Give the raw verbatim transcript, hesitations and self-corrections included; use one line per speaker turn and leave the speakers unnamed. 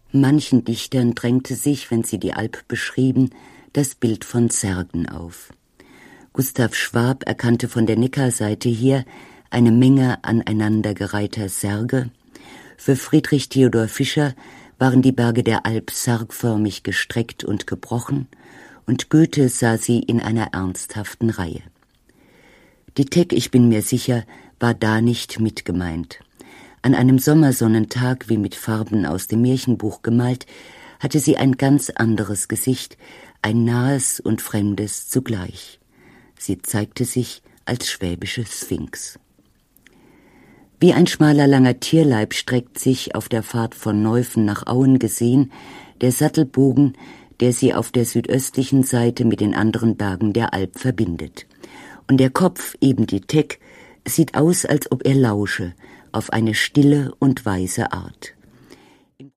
Manchen Dichtern drängte sich, wenn sie die Alp beschrieben, das Bild von Särgen auf. Gustav Schwab erkannte von der Neckarseite her eine Menge aneinandergereihter Särge. Für Friedrich Theodor Fischer waren die Berge der Alp sargförmig gestreckt und gebrochen, und Goethe sah sie in einer ernsthaften Reihe. Die Teck, ich bin mir sicher, war da nicht mitgemeint. An einem Sommersonnentag, wie mit Farben aus dem Märchenbuch gemalt, hatte sie ein ganz anderes Gesicht, ein nahes und fremdes zugleich. Sie zeigte sich als schwäbische Sphinx. Wie ein schmaler, langer Tierleib streckt sich auf der Fahrt von Neuffen nach Auen gesehen der Sattelbogen, der sie auf der südöstlichen Seite mit den anderen Bergen der Alp verbindet. Und der Kopf, eben die Teck, sieht aus, als ob er lausche, auf eine stille und weise Art.